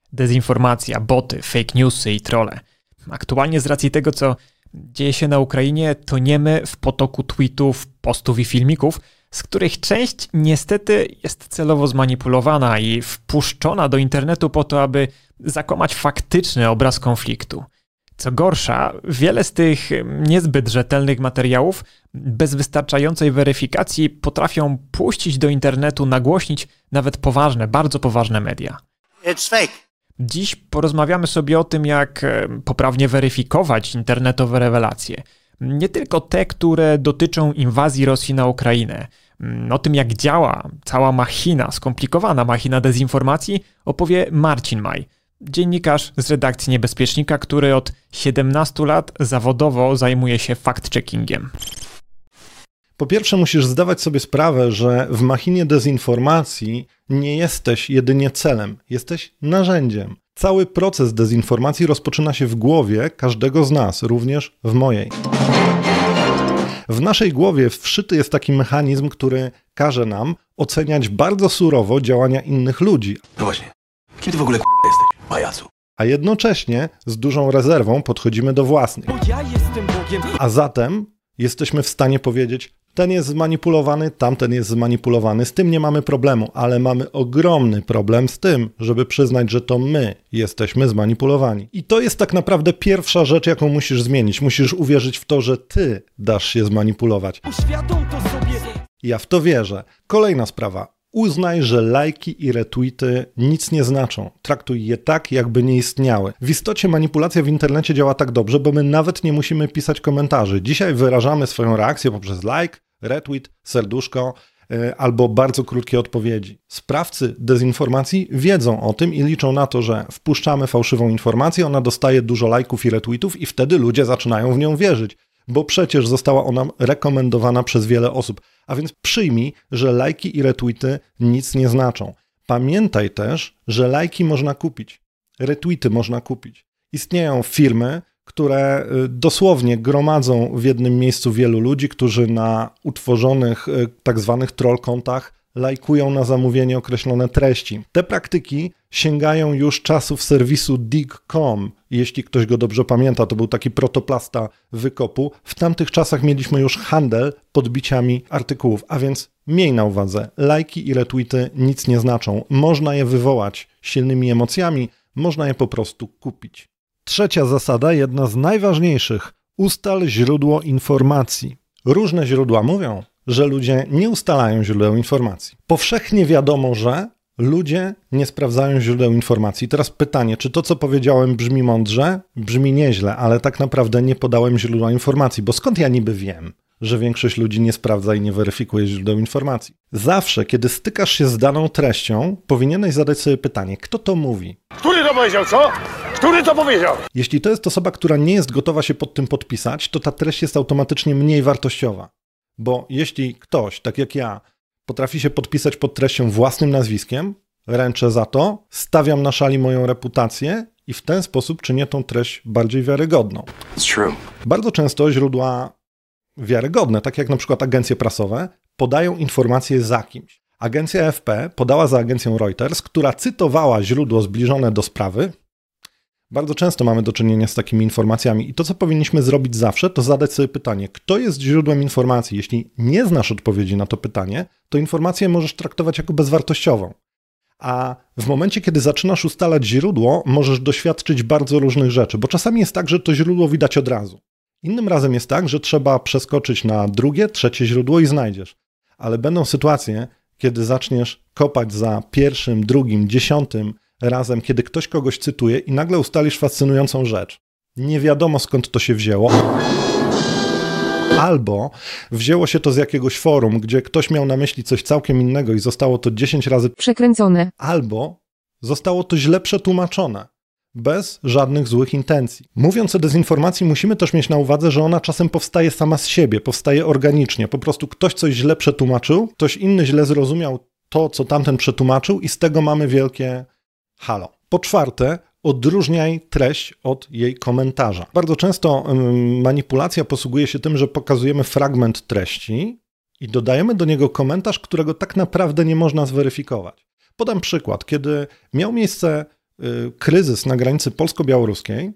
Dezinformacja, boty, fake newsy i trolle. Aktualnie z racji tego, co dzieje się na Ukrainie, toniemy w potoku tweetów, postów i filmików, z których część niestety jest celowo zmanipulowana i wpuszczona do internetu po to, aby zakłamać faktyczny obraz konfliktu. Co gorsza, wiele z tych niezbyt rzetelnych materiałów bez wystarczającej weryfikacji potrafią puścić do internetu, nagłośnić nawet poważne, bardzo poważne media. It's fake. Dziś porozmawiamy sobie o tym, jak poprawnie weryfikować internetowe rewelacje. Nie tylko te, które dotyczą inwazji Rosji na Ukrainę. O tym, jak działa cała machina, skomplikowana machina dezinformacji, opowie Marcin Maj, dziennikarz z redakcji Niebezpiecznika, który od 17 lat zawodowo zajmuje się fact-checkingiem. Po pierwsze, musisz zdawać sobie sprawę, że w machinie dezinformacji nie jesteś jedynie celem, jesteś narzędziem. Cały proces dezinformacji rozpoczyna się w głowie każdego z nas, również w mojej. W naszej głowie wszyty jest taki mechanizm, który każe nam oceniać bardzo surowo działania innych ludzi. No właśnie, kim ty w ogóle jesteś, pajacu? A jednocześnie z dużą rezerwą podchodzimy do własnych. Bo ja jestem Bogiem. A zatem jesteśmy w stanie powiedzieć, ten jest zmanipulowany, tamten jest zmanipulowany, z tym nie mamy problemu, ale mamy ogromny problem z tym, żeby przyznać, że to my jesteśmy zmanipulowani. I to jest tak naprawdę pierwsza rzecz, jaką musisz zmienić. Musisz uwierzyć w to, że ty dasz się zmanipulować. Uświadom to sobie. Ja w to wierzę. Kolejna sprawa. Uznaj, że lajki i retweety nic nie znaczą. Traktuj je tak, jakby nie istniały. W istocie manipulacja w internecie działa tak dobrze, bo my nawet nie musimy pisać komentarzy. Dzisiaj wyrażamy swoją reakcję poprzez like, retweet, serduszko albo bardzo krótkie odpowiedzi. Sprawcy dezinformacji wiedzą o tym i liczą na to, że wpuszczamy fałszywą informację, ona dostaje dużo lajków i retweetów i wtedy ludzie zaczynają w nią wierzyć, bo przecież została ona rekomendowana przez wiele osób. A więc przyjmij, że lajki i retweety nic nie znaczą. Pamiętaj też, że lajki można kupić, retweety można kupić. Istnieją firmy, które dosłownie gromadzą w jednym miejscu wielu ludzi, którzy na utworzonych tak zwanych troll kontach lajkują na zamówienie określone treści. Te praktyki sięgają już czasów serwisu dig.com. Jeśli ktoś go dobrze pamięta, to był taki protoplasta wykopu. W tamtych czasach mieliśmy już handel podbiciami artykułów, a więc miej na uwadze, lajki i retweety nic nie znaczą. Można je wywołać silnymi emocjami, można je po prostu kupić. Trzecia zasada, jedna z najważniejszych. Ustal źródło informacji. Różne źródła mówią, że ludzie nie ustalają źródeł informacji. Powszechnie wiadomo, że ludzie nie sprawdzają źródeł informacji. Teraz pytanie, czy to, co powiedziałem, brzmi mądrze? Brzmi nieźle, ale tak naprawdę nie podałem źródła informacji, bo skąd ja niby wiem, że większość ludzi nie sprawdza i nie weryfikuje źródeł informacji? Zawsze, kiedy stykasz się z daną treścią, powinieneś zadać sobie pytanie, kto to mówi? Który to powiedział, co? Który to powiedział? Jeśli to jest osoba, która nie jest gotowa się pod tym podpisać, to ta treść jest automatycznie mniej wartościowa. Bo jeśli ktoś, tak jak ja, potrafi się podpisać pod treścią własnym nazwiskiem, ręczę za to, stawiam na szali moją reputację i w ten sposób czynię tą treść bardziej wiarygodną. It's true. Bardzo często źródła wiarygodne, tak jak na przykład agencje prasowe, podają informacje za kimś. Agencja AFP podała za agencją Reuters, która cytowała źródło zbliżone do sprawy. Bardzo często mamy do czynienia z takimi informacjami i to, co powinniśmy zrobić zawsze, to zadać sobie pytanie, kto jest źródłem informacji. Jeśli nie znasz odpowiedzi na to pytanie, to informację możesz traktować jako bezwartościową. A w momencie, kiedy zaczynasz ustalać źródło, możesz doświadczyć bardzo różnych rzeczy, bo czasami jest tak, że to źródło widać od razu. Innym razem jest tak, że trzeba przeskoczyć na drugie, trzecie źródło i znajdziesz. Ale będą sytuacje, kiedy zaczniesz kopać za pierwszym, drugim, 10 razem, kiedy ktoś kogoś cytuje i nagle ustalisz fascynującą rzecz. Nie wiadomo, skąd to się wzięło. Albo wzięło się to z jakiegoś forum, gdzie ktoś miał na myśli coś całkiem innego i zostało to 10 razy przekręcone. Albo zostało to źle przetłumaczone, bez żadnych złych intencji. Mówiąc o dezinformacji, musimy też mieć na uwadze, że ona czasem powstaje sama z siebie, powstaje organicznie. Po prostu ktoś coś źle przetłumaczył, ktoś inny źle zrozumiał to, co tamten przetłumaczył i z tego mamy wielkie halo. Po czwarte, odróżniaj treść od jej komentarza. Bardzo często manipulacja posługuje się tym, że pokazujemy fragment treści i dodajemy do niego komentarz, którego tak naprawdę nie można zweryfikować. Podam przykład. Kiedy miał miejsce kryzys na granicy polsko-białoruskiej,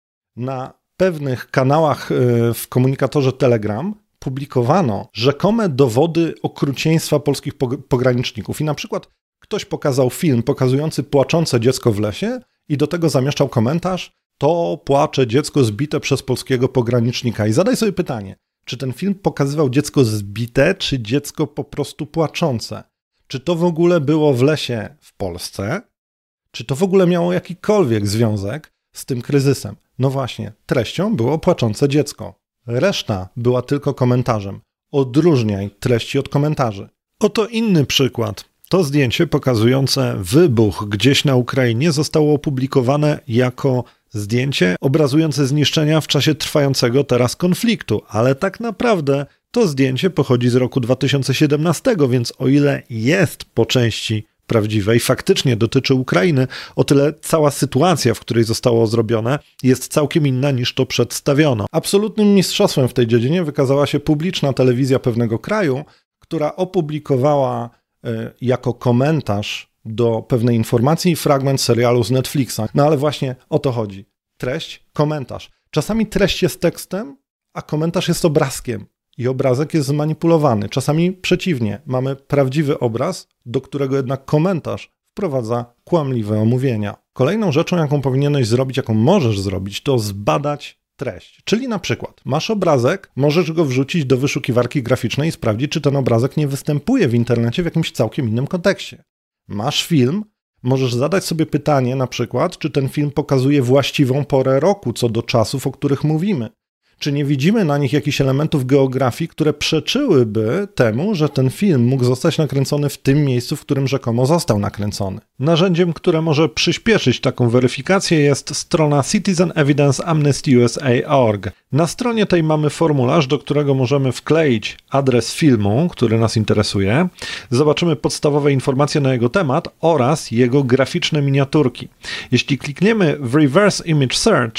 na pewnych kanałach w komunikatorze Telegram publikowano rzekome dowody okrucieństwa polskich pograniczników. I na przykład ktoś pokazał film pokazujący płaczące dziecko w lesie i do tego zamieszczał komentarz: to płacze dziecko zbite przez polskiego pogranicznika. I zadaj sobie pytanie, czy ten film pokazywał dziecko zbite, czy dziecko po prostu płaczące? Czy to w ogóle było w lesie w Polsce? Czy to w ogóle miało jakikolwiek związek z tym kryzysem? No właśnie, treścią było płaczące dziecko. Reszta była tylko komentarzem. Odróżniaj treści od komentarzy. Oto inny przykład. To zdjęcie pokazujące wybuch gdzieś na Ukrainie zostało opublikowane jako zdjęcie obrazujące zniszczenia w czasie trwającego teraz konfliktu, ale tak naprawdę to zdjęcie pochodzi z roku 2017, więc o ile jest po części prawdziwe i faktycznie dotyczy Ukrainy, o tyle cała sytuacja, w której zostało zrobione, jest całkiem inna niż to przedstawiono. Absolutnym mistrzostwem w tej dziedzinie wykazała się publiczna telewizja pewnego kraju, która opublikowała jako komentarz do pewnej informacji fragment serialu z Netflixa. No ale właśnie o to chodzi. Treść, komentarz. Czasami treść jest tekstem, a komentarz jest obrazkiem. I obrazek jest zmanipulowany. Czasami przeciwnie. Mamy prawdziwy obraz, do którego jednak komentarz wprowadza kłamliwe omówienia. Kolejną rzeczą, jaką powinieneś zrobić, jaką możesz zrobić, to zbadać treść. Czyli na przykład masz obrazek, możesz go wrzucić do wyszukiwarki graficznej i sprawdzić, czy ten obrazek nie występuje w internecie w jakimś całkiem innym kontekście. Masz film, możesz zadać sobie pytanie na przykład, czy ten film pokazuje właściwą porę roku co do czasów, o których mówimy. Czy nie widzimy na nich jakichś elementów geografii, które przeczyłyby temu, że ten film mógł zostać nakręcony w tym miejscu, w którym rzekomo został nakręcony? Narzędziem, które może przyspieszyć taką weryfikację, jest strona Citizen Evidence Amnesty USA.org. Na stronie tej mamy formularz, do którego możemy wkleić adres filmu, który nas interesuje. Zobaczymy podstawowe informacje na jego temat oraz jego graficzne miniaturki. Jeśli klikniemy w Reverse Image Search,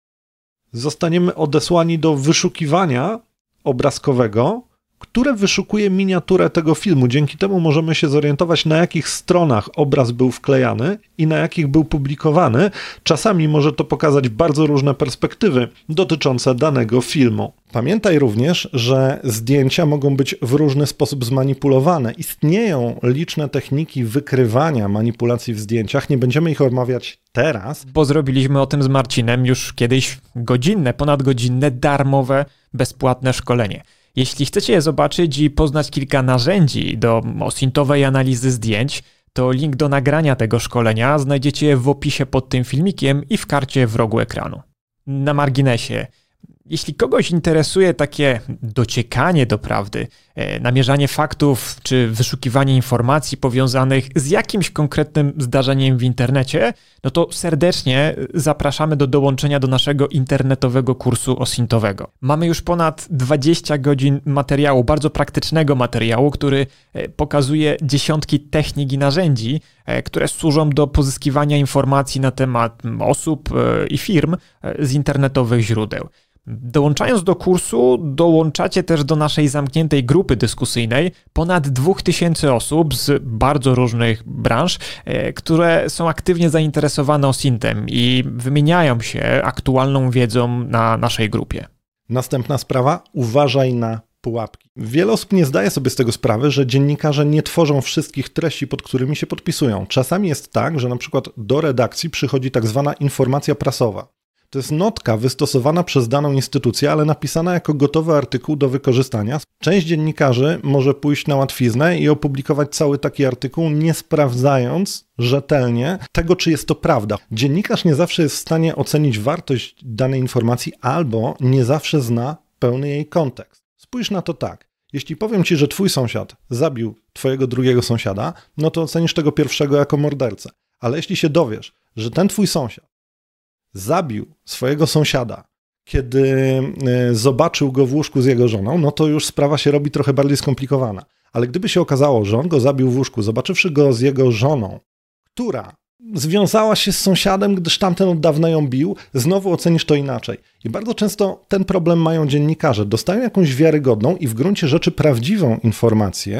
zostaniemy odesłani do wyszukiwania obrazkowego, które wyszukuje miniaturę tego filmu. Dzięki temu możemy się zorientować, na jakich stronach obraz był wklejany i na jakich był publikowany. Czasami może to pokazać bardzo różne perspektywy dotyczące danego filmu. Pamiętaj również, że zdjęcia mogą być w różny sposób zmanipulowane. Istnieją liczne techniki wykrywania manipulacji w zdjęciach. Nie będziemy ich omawiać teraz, bo zrobiliśmy o tym z Marcinem już kiedyś ponadgodzinne, darmowe, bezpłatne szkolenie. Jeśli chcecie je zobaczyć i poznać kilka narzędzi do OSINT-owej analizy zdjęć, to link do nagrania tego szkolenia znajdziecie w opisie pod tym filmikiem i w karcie w rogu ekranu. Na marginesie, jeśli kogoś interesuje takie dociekanie do prawdy, namierzanie faktów czy wyszukiwanie informacji powiązanych z jakimś konkretnym zdarzeniem w internecie, no to serdecznie zapraszamy do dołączenia do naszego internetowego kursu OSINT-owego. Mamy już ponad 20 godzin materiału, bardzo praktycznego materiału, który pokazuje dziesiątki technik i narzędzi, które służą do pozyskiwania informacji na temat osób i firm z internetowych źródeł. Dołączając do kursu, dołączacie też do naszej zamkniętej grupy dyskusyjnej ponad 2000 osób z bardzo różnych branż, które są aktywnie zainteresowane OSINT-em i wymieniają się aktualną wiedzą na naszej grupie. Następna sprawa, uważaj na pułapki. Wiele osób nie zdaje sobie z tego sprawy, że dziennikarze nie tworzą wszystkich treści, pod którymi się podpisują. Czasami jest tak, że na przykład do redakcji przychodzi tak zwana informacja prasowa. To jest notka wystosowana przez daną instytucję, ale napisana jako gotowy artykuł do wykorzystania. Część dziennikarzy może pójść na łatwiznę i opublikować cały taki artykuł, nie sprawdzając rzetelnie tego, czy jest to prawda. Dziennikarz nie zawsze jest w stanie ocenić wartość danej informacji albo nie zawsze zna pełny jej kontekst. Spójrz na to tak. Jeśli powiem ci, że twój sąsiad zabił twojego drugiego sąsiada, no to ocenisz tego pierwszego jako mordercę. Ale jeśli się dowiesz, że ten twój sąsiad zabił swojego sąsiada, kiedy zobaczył go w łóżku z jego żoną, no to już sprawa się robi trochę bardziej skomplikowana. Ale gdyby się okazało, że on go zabił w łóżku, zobaczywszy go z jego żoną, która związała się z sąsiadem, gdyż tamten od dawna ją bił, znowu ocenisz to inaczej. I bardzo często ten problem mają dziennikarze. Dostają jakąś wiarygodną i w gruncie rzeczy prawdziwą informację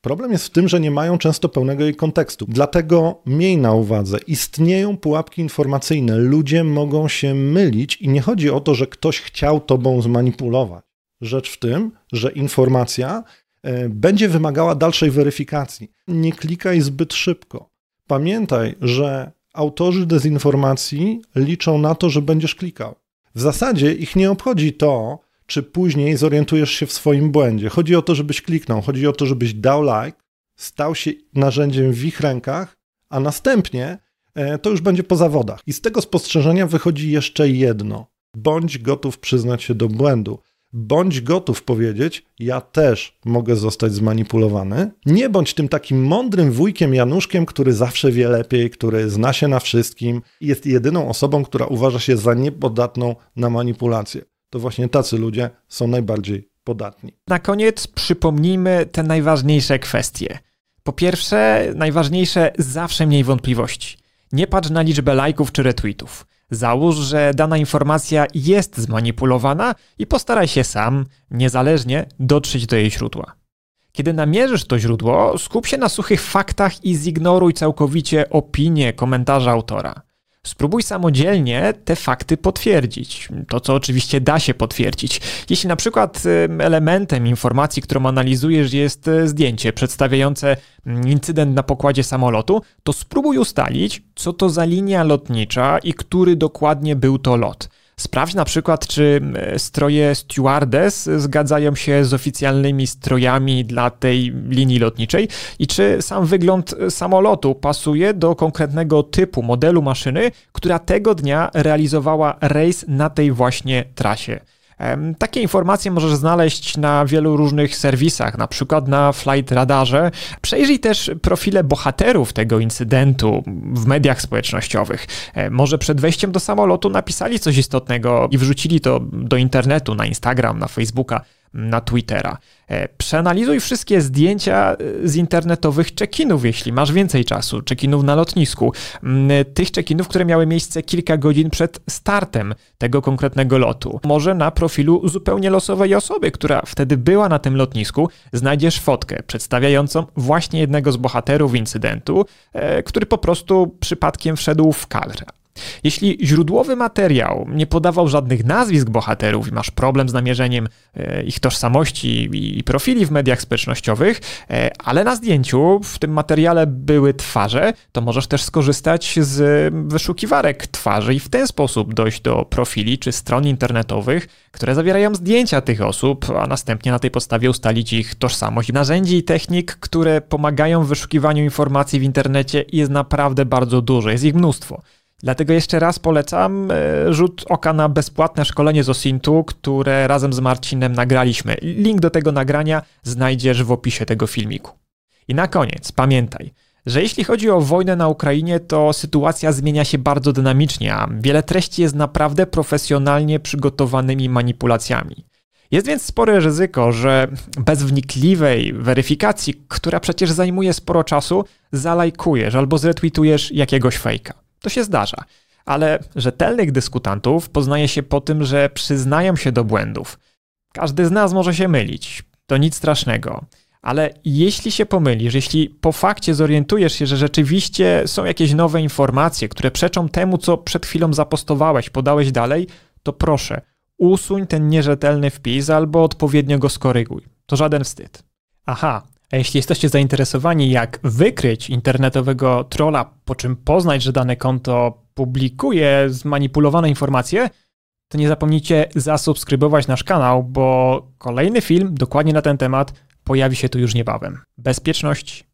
Problem jest w tym, że nie mają często pełnego jej kontekstu. Dlatego miej na uwadze, istnieją pułapki informacyjne, ludzie mogą się mylić i nie chodzi o to, że ktoś chciał tobą zmanipulować. Rzecz w tym, że informacja będzie wymagała dalszej weryfikacji. Nie klikaj zbyt szybko. Pamiętaj, że autorzy dezinformacji liczą na to, że będziesz klikał. W zasadzie ich nie obchodzi to, czy później zorientujesz się w swoim błędzie. Chodzi o to, żebyś kliknął, chodzi o to, żebyś dał like, stał się narzędziem w ich rękach, a następnie to już będzie po zawodach. I z tego spostrzeżenia wychodzi jeszcze jedno. Bądź gotów przyznać się do błędu. Bądź gotów powiedzieć, ja też mogę zostać zmanipulowany. Nie bądź tym takim mądrym wujkiem Januszkiem, który zawsze wie lepiej, który zna się na wszystkim i jest jedyną osobą, która uważa się za niepodatną na manipulację. To właśnie tacy ludzie są najbardziej podatni. Na koniec przypomnijmy te najważniejsze kwestie. Po pierwsze, najważniejsze zawsze mniej wątpliwości. Nie patrz na liczbę lajków czy retweetów. Załóż, że dana informacja jest zmanipulowana i postaraj się sam, niezależnie, dotrzeć do jej źródła. Kiedy namierzysz to źródło, skup się na suchych faktach i zignoruj całkowicie opinię, komentarza autora. Spróbuj samodzielnie te fakty potwierdzić. To, co oczywiście da się potwierdzić. Jeśli na przykład elementem informacji, którą analizujesz, jest zdjęcie przedstawiające incydent na pokładzie samolotu, to spróbuj ustalić, co to za linia lotnicza i który dokładnie był to lot. Sprawdź na przykład, czy stroje stewardess zgadzają się z oficjalnymi strojami dla tej linii lotniczej i czy sam wygląd samolotu pasuje do konkretnego typu, modelu maszyny, która tego dnia realizowała rejs na tej właśnie trasie. Takie informacje możesz znaleźć na wielu różnych serwisach, na przykład na Flight Radarze. Przejrzyj też profile bohaterów tego incydentu w mediach społecznościowych. Może przed wejściem do samolotu napisali coś istotnego i wrzucili to do internetu, na Instagram, na Facebooka, na Twittera. Przeanalizuj wszystkie zdjęcia z internetowych check-inów, jeśli masz więcej czasu, check-inów na lotnisku. Tych check-inów, które miały miejsce kilka godzin przed startem tego konkretnego lotu. Może na profilu zupełnie losowej osoby, która wtedy była na tym lotnisku, znajdziesz fotkę przedstawiającą właśnie jednego z bohaterów incydentu, który po prostu przypadkiem wszedł w kadr. Jeśli źródłowy materiał nie podawał żadnych nazwisk bohaterów i masz problem z namierzeniem ich tożsamości i profili w mediach społecznościowych, ale na zdjęciu w tym materiale były twarze, to możesz też skorzystać z wyszukiwarek twarzy i w ten sposób dojść do profili czy stron internetowych, które zawierają zdjęcia tych osób, a następnie na tej podstawie ustalić ich tożsamość. Narzędzi i technik, które pomagają w wyszukiwaniu informacji w internecie, jest naprawdę bardzo dużo, jest ich mnóstwo. Dlatego jeszcze raz polecam rzut oka na bezpłatne szkolenie z OSINT-u, które razem z Marcinem nagraliśmy. Link do tego nagrania znajdziesz w opisie tego filmiku. I na koniec pamiętaj, że jeśli chodzi o wojnę na Ukrainie, to sytuacja zmienia się bardzo dynamicznie, a wiele treści jest naprawdę profesjonalnie przygotowanymi manipulacjami. Jest więc spore ryzyko, że bez wnikliwej weryfikacji, która przecież zajmuje sporo czasu, zalajkujesz albo zretweetujesz jakiegoś fejka. To się zdarza, ale rzetelnych dyskutantów poznaje się po tym, że przyznają się do błędów. Każdy z nas może się mylić, to nic strasznego, ale jeśli się pomylisz, jeśli po fakcie zorientujesz się, że rzeczywiście są jakieś nowe informacje, które przeczą temu, co przed chwilą zapostowałeś, podałeś dalej, to proszę, usuń ten nierzetelny wpis albo odpowiednio go skoryguj. To żaden wstyd. Aha. A jeśli jesteście zainteresowani, jak wykryć internetowego trolla, po czym poznać, że dane konto publikuje zmanipulowane informacje, to nie zapomnijcie zasubskrybować nasz kanał, bo kolejny film dokładnie na ten temat pojawi się tu już niebawem. Bezpieczność